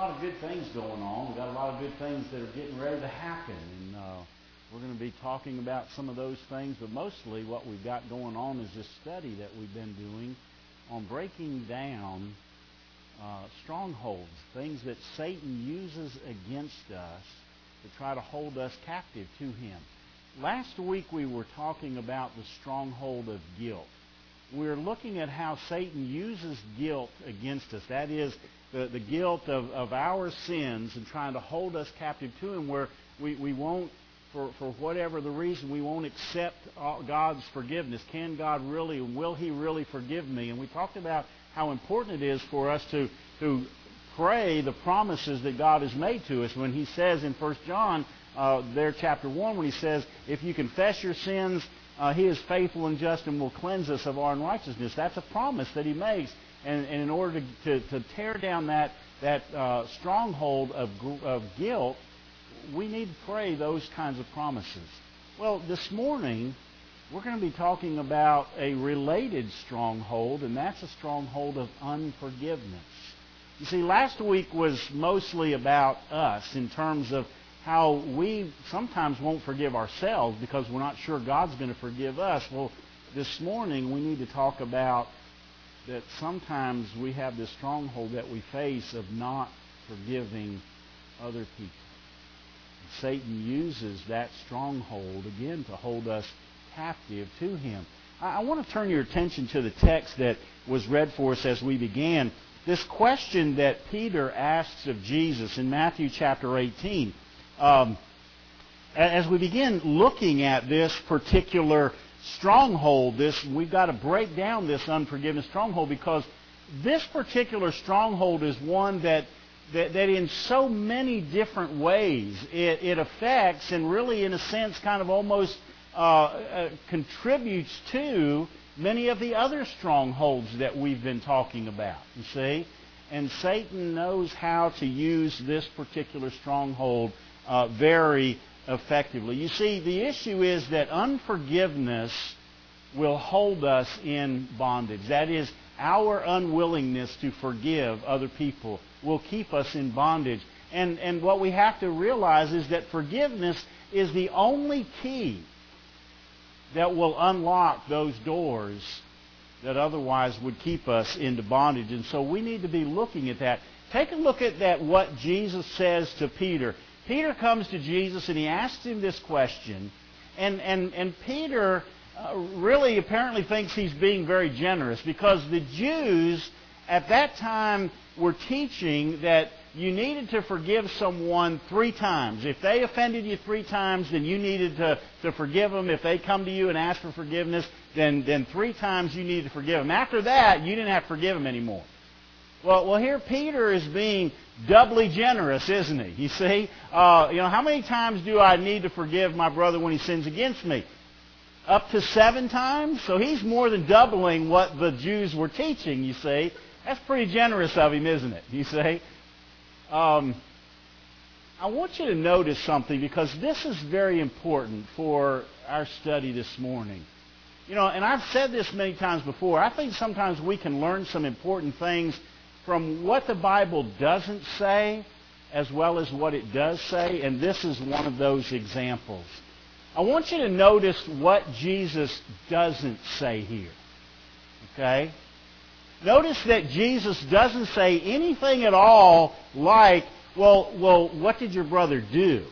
lot of good things going on. We've got a lot of good things that are getting ready to happen. And we're going to be talking about some of those things. But mostly what we've got going on is this study that we've been doing on breaking down strongholds, things that Satan uses against us to try to hold us captive to him. Last week we were talking about the stronghold of guilt. We're looking at how Satan uses guilt against us. That is, the guilt of our sins and trying to hold us captive to him, where we won't, for whatever the reason, we won't accept God's forgiveness. Can God really, will he really forgive me? And we talked about how important it is for us to pray the promises that God has made to us. When he says in 1 John, there chapter 1, when he says, if you confess your sins, he is faithful and just and will cleanse us of our unrighteousness. That's a promise that he makes. And in order to tear down that stronghold of guilt, we need to pray those kinds of promises. Well, this morning, we're going to be talking about a related stronghold, and that's a stronghold of unforgiveness. You see, last week was mostly about us in terms of how we sometimes won't forgive ourselves because we're not sure God's going to forgive us. Well, this morning we need to talk about that sometimes we have this stronghold that we face of not forgiving other people. And Satan uses that stronghold, again, to hold us captive to him. I want to turn your attention to the text that was read for us as we began. This question that Peter asks of Jesus in Matthew chapter 18. As we begin looking at this particular stronghold, we've got to break down this unforgiveness stronghold, because this particular stronghold is one that in so many different ways it affects, and really in a sense kind of almost contributes to many of the other strongholds that we've been talking about, you see. And Satan knows how to use this particular stronghold very effectively. You see, the issue is that unforgiveness will hold us in bondage. That is, our unwillingness to forgive other people will keep us in bondage. And what we have to realize is that forgiveness is the only key that will unlock those doors that otherwise would keep us into bondage. And so we need to be looking at that. Take a look at that, what Jesus says to Peter. Peter comes to Jesus and he asks him this question. And Peter really apparently thinks he's being very generous, because the Jews at that time were teaching that you needed to forgive someone 3 times. If they offended you 3 times, then you needed to forgive them. If they come to you and ask for forgiveness, then 3 times you needed to forgive them. After that, you didn't have to forgive them anymore. Well, here Peter is being doubly generous, isn't he? You see, how many times do I need to forgive my brother when he sins against me? Up to 7 times? So he's more than doubling what the Jews were teaching, you see. That's pretty generous of him, isn't it? You see? I want you to notice something, because this is very important for our study this morning. And I've said this many times before. I think sometimes we can learn some important things from what the Bible doesn't say as well as what it does say, and this is one of those examples. I want you to notice what Jesus doesn't say here. Okay? Notice that Jesus doesn't say anything at all like, well, what did your brother do?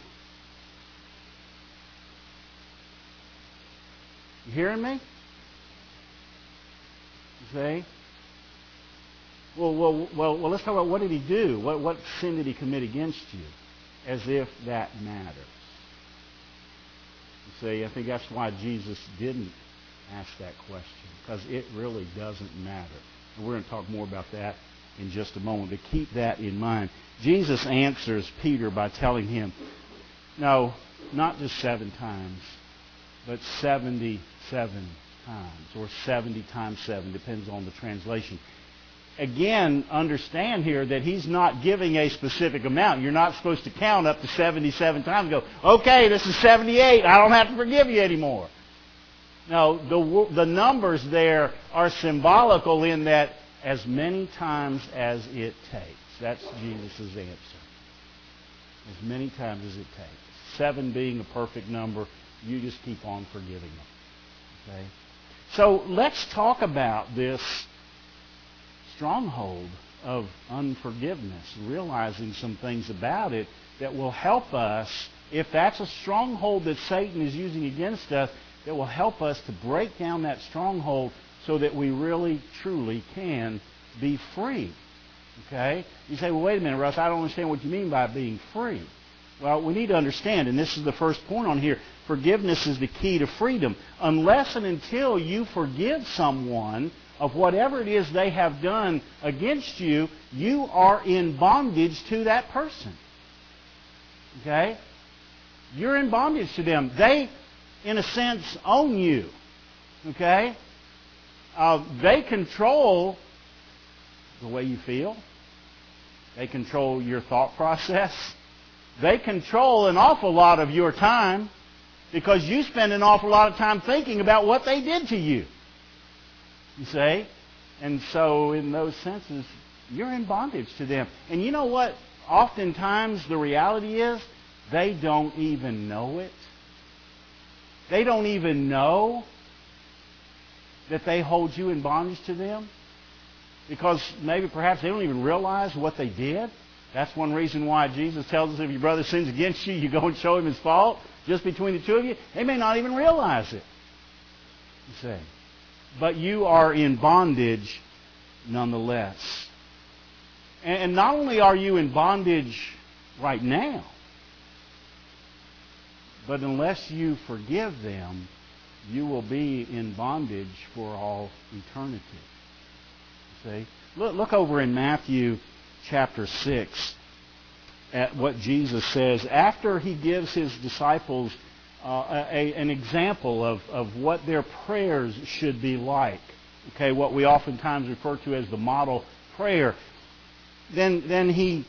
You hearing me? You see? Well, let's talk about what did he do? What sin did he commit against you? As if that matters. You see, I think that's why Jesus didn't ask that question, because it really doesn't matter. And we're going to talk more about that in just a moment, but keep that in mind. Jesus answers Peter by telling him, no, not just 7 times, but 77 times, or 70 times 7, depends on the translation. Again, understand here that he's not giving a specific amount. You're not supposed to count up to 77 times and go, okay, this is 78, I don't have to forgive you anymore. No, the numbers there are symbolical in that as many times as it takes. That's Jesus' answer. As many times as it takes. 7 being a perfect number, you just keep on forgiving them. Okay? So let's talk about this stronghold of unforgiveness, realizing some things about it that will help us, if that's a stronghold that Satan is using against us, that will help us to break down that stronghold so that we really, truly can be free. Okay? You say, well, wait a minute, Russ, I don't understand what you mean by being free. Well, we need to understand, and this is the first point on here, forgiveness is the key to freedom. Unless and until you forgive someone of whatever it is they have done against you, you are in bondage to that person. Okay? You're in bondage to them. They, in a sense, own you. Okay? They control the way you feel. They control your thought process. They control an awful lot of your time because you spend an awful lot of time thinking about what they did to you. You see? And so in those senses, you're in bondage to them. And you know what? Oftentimes the reality is they don't even know it. They don't even know that they hold you in bondage to them. Because maybe perhaps they don't even realize what they did. That's one reason why Jesus tells us if your brother sins against you, you go and show him his fault. Just between the two of you, they may not even realize it. You see. But you are in bondage nonetheless. And not only are you in bondage right now, but unless you forgive them, you will be in bondage for all eternity. See? Look over in Matthew chapter 6 at what Jesus says after he gives his disciples an example of what their prayers should be like. Okay, what we oftentimes refer to as the model prayer. Then he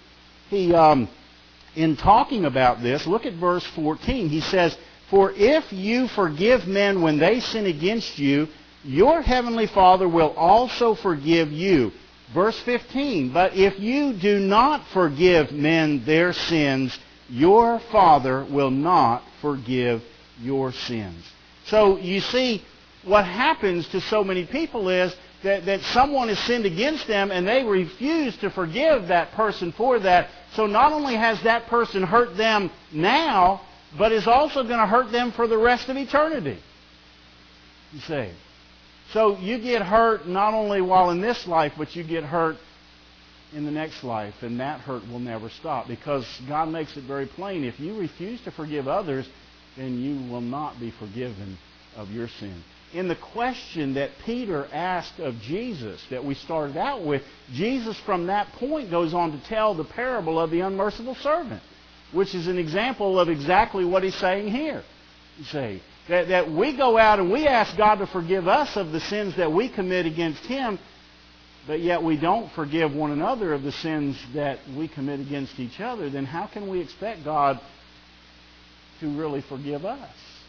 in talking about this, look at verse 14. He says, "For if you forgive men when they sin against you, your heavenly Father will also forgive you." Verse 15, "But if you do not forgive men their sins, your Father will not forgive your sins." So you see, what happens to so many people is that someone has sinned against them and they refuse to forgive that person for that. So not only has that person hurt them now, but is also going to hurt them for the rest of eternity. You see. So you get hurt not only while in this life, but you get hurt in the next life. And that hurt will never stop because God makes it very plain. If you refuse to forgive others, then you will not be forgiven of your sin. In the question that Peter asked of Jesus that we started out with, Jesus from that point goes on to tell the parable of the unmerciful servant, which is an example of exactly what he's saying here. You see, that we go out and we ask God to forgive us of the sins that we commit against Him, but yet we don't forgive one another of the sins that we commit against each other, then how can we expect God to really forgive us?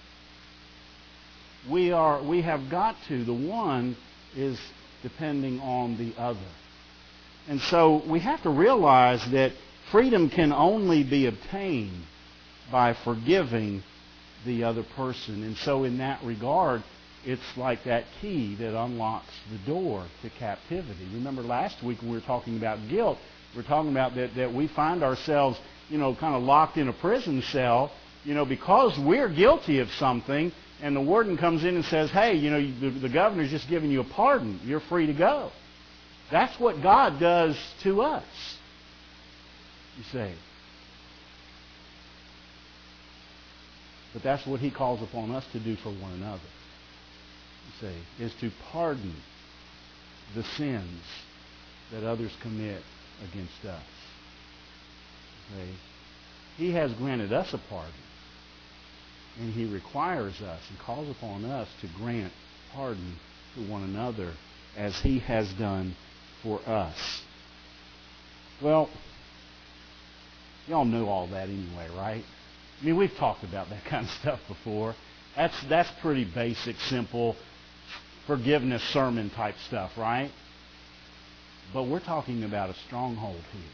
We have got to. The one is depending on the other. And so we have to realize that freedom can only be obtained by forgiving the other person. And so in that regard, it's like that key that unlocks the door to captivity. Remember last week when we were talking about guilt, we were talking about that we find ourselves, kind of locked in a prison cell, because we're guilty of something, and the warden comes in and says, hey, the governor's just giving you a pardon. You're free to go. That's what God does to us, you see. But that's what He calls upon us to do for one another, you see, is to pardon the sins that others commit against us. Okay? He has granted us a pardon. And He requires us and calls upon us to grant pardon to one another as He has done for us. Well, y'all know all that anyway, right? I mean, we've talked about that kind of stuff before. That's pretty basic, simple forgiveness sermon type stuff, right? But we're talking about a stronghold here.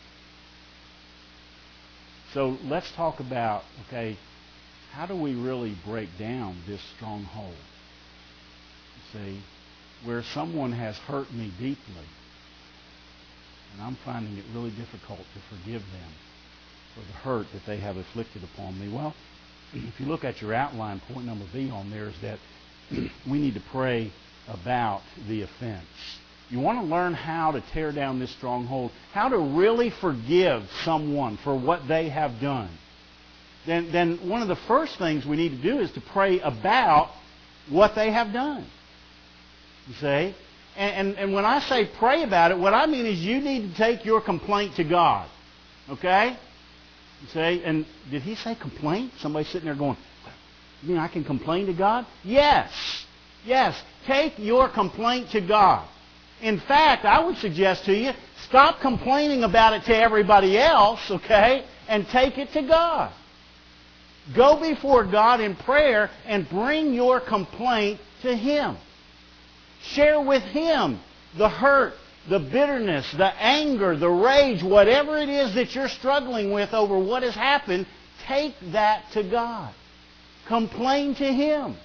So let's talk about, okay, how do we really break down this stronghold? You see, where someone has hurt me deeply, and I'm finding it really difficult to forgive them for the hurt that they have inflicted upon me. Well, if you look at your outline, point number B on there is that we need to pray about the offense. You want to learn how to tear down this stronghold, how to really forgive someone for what they have done. Then one of the first things we need to do is to pray about what they have done. You see? And when I say pray about it, what I mean is you need to take your complaint to God. Okay? You say, and did he say complaint? Somebody sitting there going, you mean I can complain to God? Yes. Yes. Take your complaint to God. In fact, I would suggest to you, stop complaining about it to everybody else, okay, and take it to God. Go before God in prayer and bring your complaint to Him. Share with Him the hurt, the bitterness, the anger, the rage, whatever it is that you're struggling with over what has happened, take that to God. Complain to Him.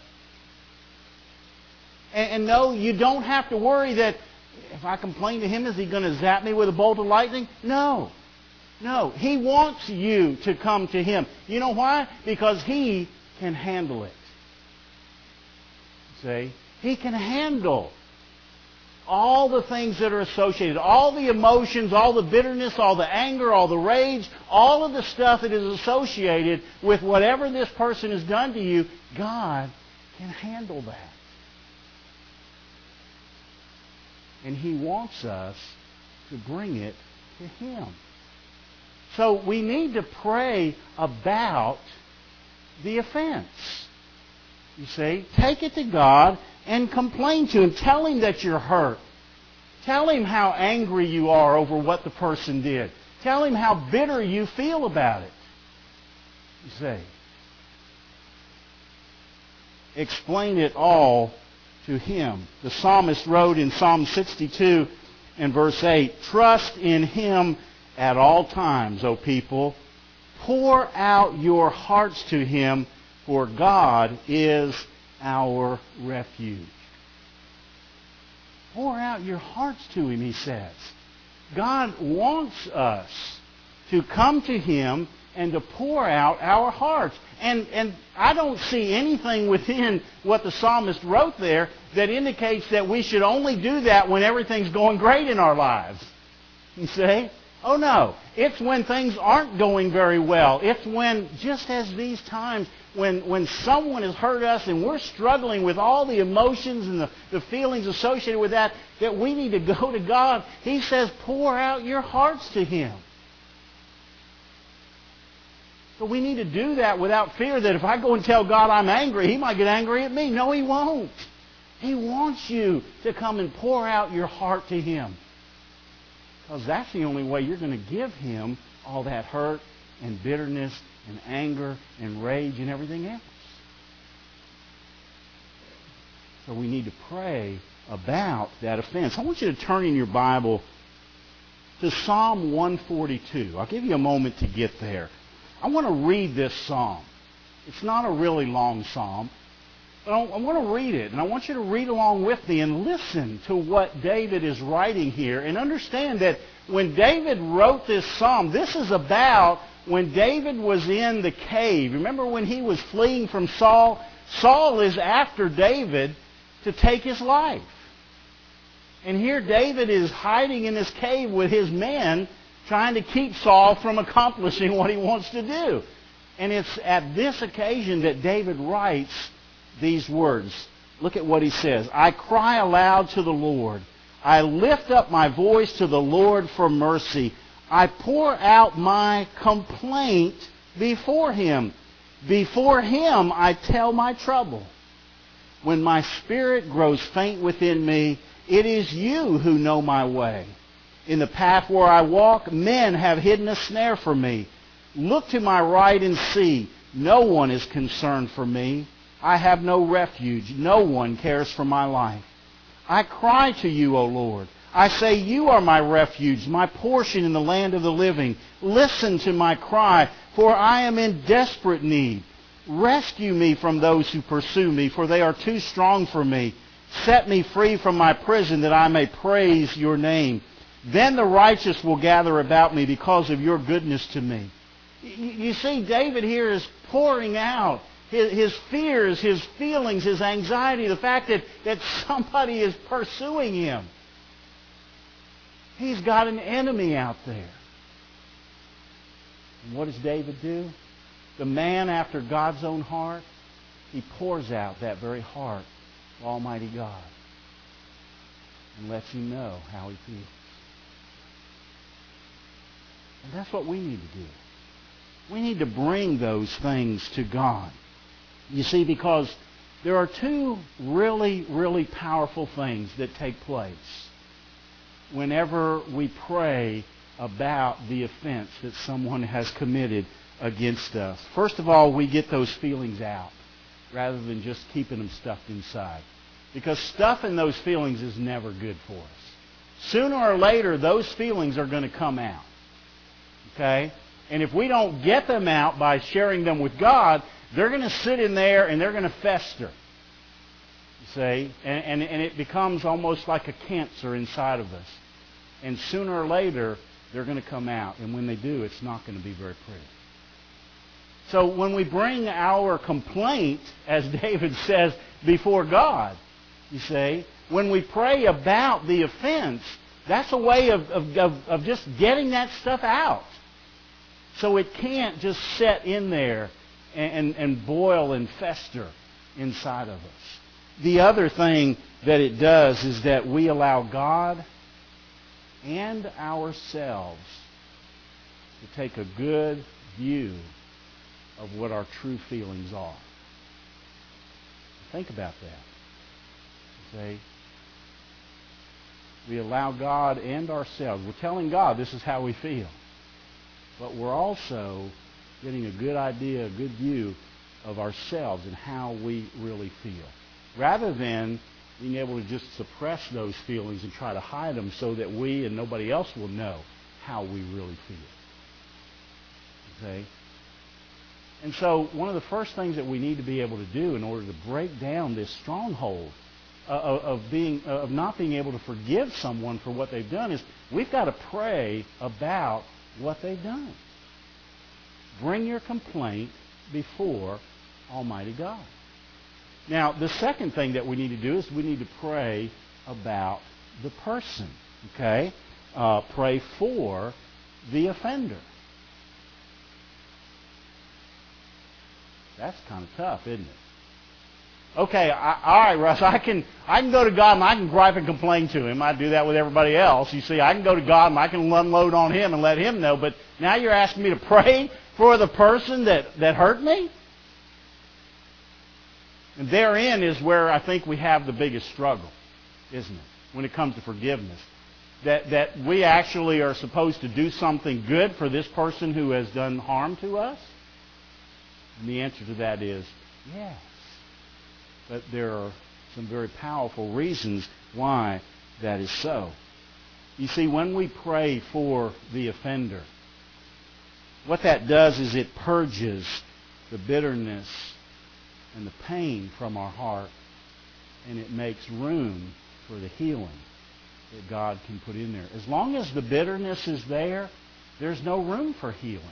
And no, you don't have to worry that if I complain to Him, is He going to zap me with a bolt of lightning? No. No. He wants you to come to Him. You know why? Because He can handle it. See? He can handle all the things that are associated, all the emotions, all the bitterness, all the anger, all the rage, all of the stuff that is associated with whatever this person has done to you. God can handle that. And He wants us to bring it to Him. So we need to pray about the offense. You see, take it to God and complain to Him. Tell Him that you're hurt. Tell Him how angry you are over what the person did. Tell Him how bitter you feel about it. You see. Explain it all to Him. The psalmist wrote in Psalm 62 and verse 8, "Trust in Him at all times, O people. Pour out your hearts to Him, for God is our refuge." Pour out your hearts to Him, he says. God wants us to come to Him and to pour out our hearts. And I don't see anything within what the psalmist wrote there that indicates that we should only do that when everything's going great in our lives. You see? Oh no. It's when things aren't going very well. It's when, just as these times, when someone has hurt us and we're struggling with all the emotions and the feelings associated with that, that we need to go to God. He says, pour out your hearts to Him. So we need to do that without fear that if I go and tell God I'm angry, He might get angry at me. No, He won't. He wants you to come and pour out your heart to Him. Because that's the only way you're going to give Him all that hurt and bitterness and anger and rage and everything else. So we need to pray about that offense. I want you to turn in your Bible to Psalm 142. I'll give you a moment to get there. I want to read this psalm. It's not a really long psalm, but I want to read it. And I want you to read along with me and listen to what David is writing here. And understand that when David wrote this psalm, this is about when David was in the cave. Remember when he was fleeing from Saul? Saul is after David to take his life. And here David is hiding in this cave with his men, trying to keep Saul from accomplishing what he wants to do. And it's at this occasion that David writes these words. Look at what he says. "I cry aloud to the Lord. I lift up my voice to the Lord for mercy. I pour out my complaint before Him. Before Him I tell my trouble. When my spirit grows faint within me, it is You who know my way. In the path where I walk, men have hidden a snare for me. Look to my right and see. No one is concerned for me. I have no refuge. No one cares for my life. I cry to You, O Lord. I say, you are my refuge, my portion in the land of the living. Listen to my cry, for I am in desperate need. Rescue me from those who pursue me, for they are too strong for me. Set me free from my prison, that I may praise your name. Then the righteous will gather about me because of your goodness to me. You see, David here is pouring out his fears, his feelings, his anxiety, the fact that somebody is pursuing him. He's got an enemy out there. And what does David do? The man after God's own heart, he pours out that very heart to Almighty God and lets him know how he feels. And that's what we need to do. We need to bring those things to God. You see, because there are two really, really powerful things that take place whenever we pray about the offense that someone has committed against us. First of all, we get those feelings out rather than just keeping them stuffed inside. Because stuffing those feelings is never good for us. Sooner or later, those feelings are going to come out. Okay? And if we don't get them out by sharing them with God, they're going to sit in there and they're going to fester. You see? And it becomes almost like a cancer inside of us. And sooner or later, they're going to come out. And when they do, it's not going to be very pretty. So when we bring our complaint, as David says, before God, you see, when we pray about the offense, that's a way of just getting that stuff out. So it can't just sit in there and boil and fester inside of us. The other thing that it does is that we allow God and ourselves to take a good view of what our true feelings are. Think about that. See? We allow God and ourselves. We're telling God this is how we feel. But we're also getting a good idea, a good view of ourselves and how we really feel. Rather than being able to just suppress those feelings and try to hide them so that we and nobody else will know how we really feel. Okay? And so one of the first things that we need to be able to do in order to break down this stronghold of not being able to forgive someone for what they've done is we've got to pray about what they've done. Bring your complaint before Almighty God. Now, the second thing that we need to do is we need to pray about the person. Okay? Pray for the offender. That's kind of tough, isn't it? Okay, all right, Russ, I can go to God and I can gripe and complain to Him. I do that with everybody else. You see, I can go to God and I can unload on Him and let Him know. But now you're asking me to pray for the person that hurt me? And therein is where I think we have the biggest struggle, isn't it? When it comes to forgiveness. That we actually are supposed to do something good for this person who has done harm to us? And the answer to that is yes. But there are some very powerful reasons why that is so. You see, when we pray for the offender, what that does is it purges the bitterness and the pain from our heart, and it makes room for the healing that God can put in there. As long as the bitterness is there, there's no room for healing.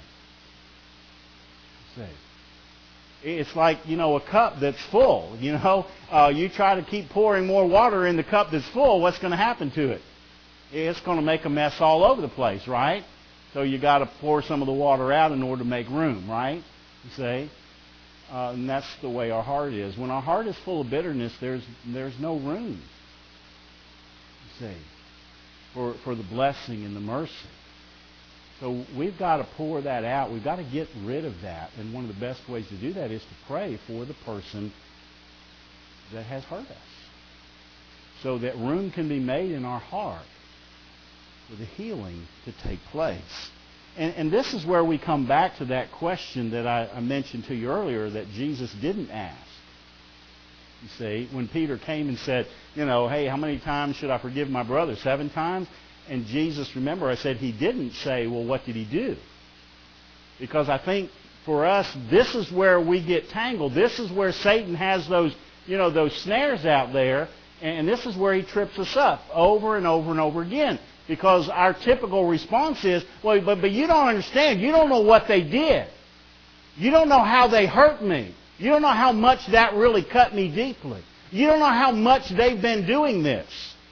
See? It's like, a cup that's full. You try to keep pouring more water in the cup that's full, what's going to happen to it? It's going to make a mess all over the place, right? So you got to pour some of the water out in order to make room, right? You see? And that's the way our heart is. When our heart is full of bitterness, there's no room, you see, for the blessing and the mercy. So we've got to pour that out. We've got to get rid of that. And one of the best ways to do that is to pray for the person that has hurt us, so that room can be made in our heart for the healing to take place. And this is where we come back to that question that I mentioned to you earlier that Jesus didn't ask. You see, when Peter came and said, hey, how many times should I forgive my brother? 7 times? And Jesus, remember, I said he didn't say, well, what did he do? Because I think for us, this is where we get tangled. This is where Satan has those snares out there. And this is where he trips us up over and over and over again. Because our typical response is, well, but you don't understand. You don't know what they did. You don't know how they hurt me. You don't know how much that really cut me deeply. You don't know how much they've been doing this.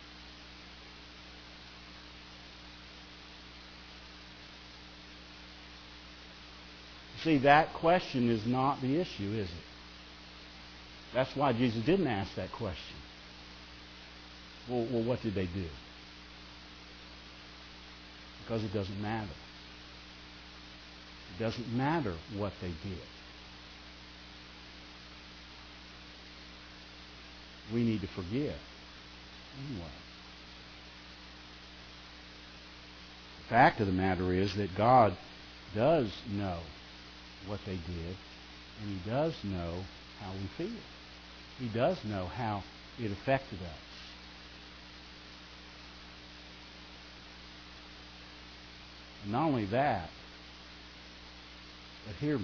See, that question is not the issue, is it? That's why Jesus didn't ask that question. Well, what did they do? Because it doesn't matter. It doesn't matter what they did. We need to forgive anyway. The fact of the matter is that God does know what they did, and He does know how we feel. He does know how it affected us. And not only that, but hear me.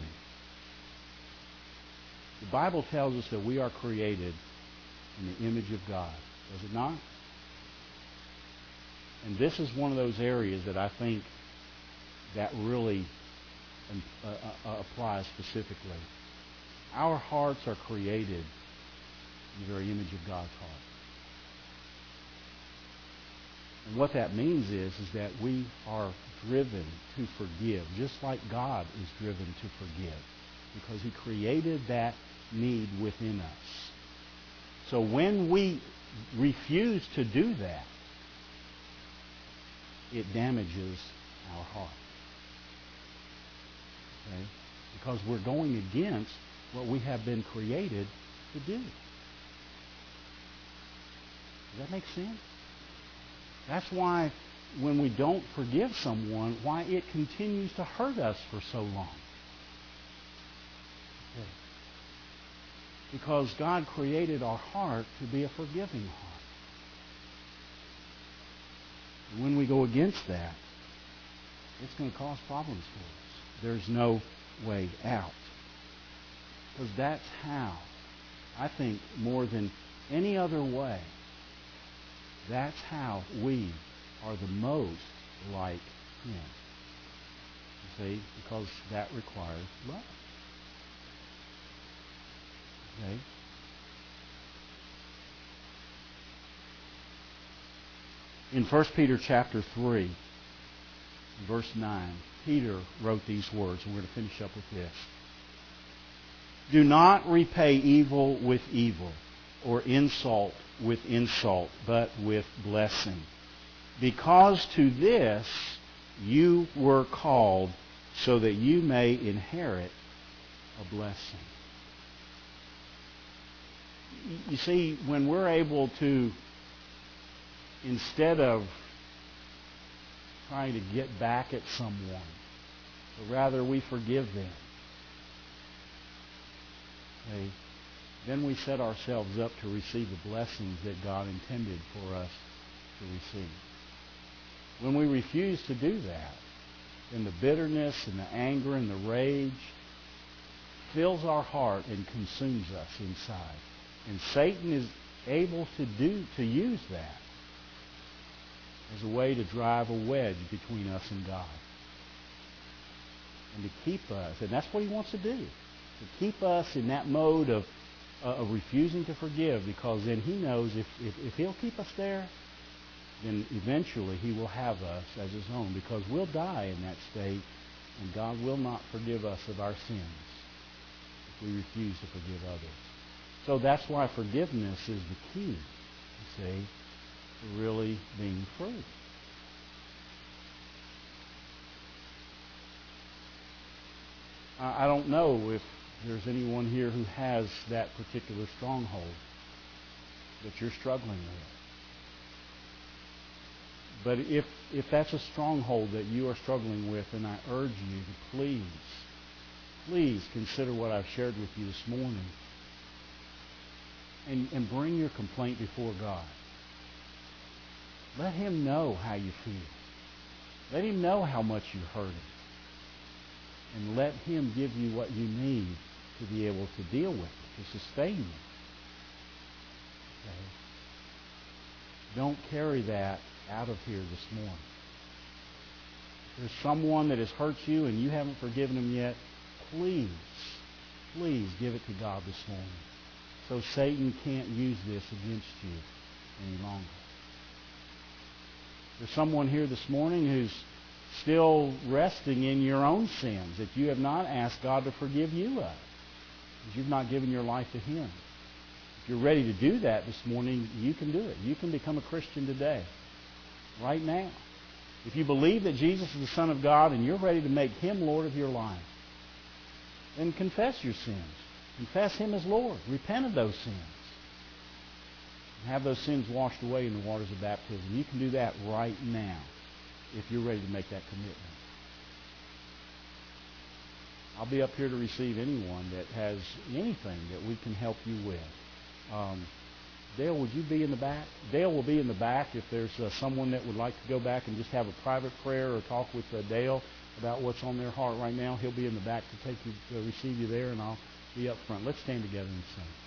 The Bible tells us that we are created in the image of God. Does it not? And this is one of those areas that I think that really applies specifically. Our hearts are created in the very image of God's heart. And what that means is that we are driven to forgive, just like God is driven to forgive, because He created that need within us. So when we refuse to do that, it damages our heart. Okay? Because we're going against what we have been created to do. Does that make sense? That's why when we don't forgive someone, why it continues to hurt us for so long. Okay. Because God created our heart to be a forgiving heart. And when we go against that, it's going to cause problems for us. There's no way out. Because that's how, I think, more than any other way, that's how we are the most like Him. You see? Because that requires love. Okay? In 1 Peter chapter 3, verse 9, Peter wrote these words, and we're going to finish up with this. Do not repay evil with evil, or insult with insult, but with blessing. Because to this you were called, so that you may inherit a blessing. You see, when we're able to, instead of trying to get back at someone, but rather we forgive them, okay, then we set ourselves up to receive the blessings that God intended for us to receive. When we refuse to do that, then the bitterness and the anger and the rage fills our heart and consumes us inside. And Satan is able to use that as a way to drive a wedge between us and God. And to keep us, and that's what he wants to do, to keep us in that mode of refusing to forgive, because then he knows if he'll keep us there, then eventually he will have us as his own, because we'll die in that state, and God will not forgive us of our sins if we refuse to forgive others. So that's why forgiveness is the key, you see, to really being free. I don't know if there's anyone here who has that particular stronghold that you're struggling with. But if that's a stronghold that you are struggling with, then I urge you to please consider what I've shared with you this morning. and bring your complaint before God. Let Him know how you feel. Let Him know how much you hurt Him. And let Him give you what you need to be able to deal with it, to sustain you. Okay? Don't carry that out of here this morning. If there's someone that has hurt you and you haven't forgiven them yet, please give it to God this morning, so Satan can't use this against you any longer. There's someone here this morning who's still resting in your own sins that you have not asked God to forgive you of, because you've not given your life to Him. If you're ready to do that this morning, you can do it. You can become a Christian today, right now. If you believe that Jesus is the Son of God and you're ready to make Him Lord of your life, then confess your sins. Confess Him as Lord. Repent of those sins. And have those sins washed away in the waters of baptism. You can do that right now if you're ready to make that commitment. I'll be up here to receive anyone that has anything that we can help you with. Dale, would you be in the back? Dale will be in the back if there's someone that would like to go back and just have a private prayer or talk with Dale about what's on their heart right now. He'll be in the back to take you, to receive you there, and I'll be up front. Let's stand together and sing.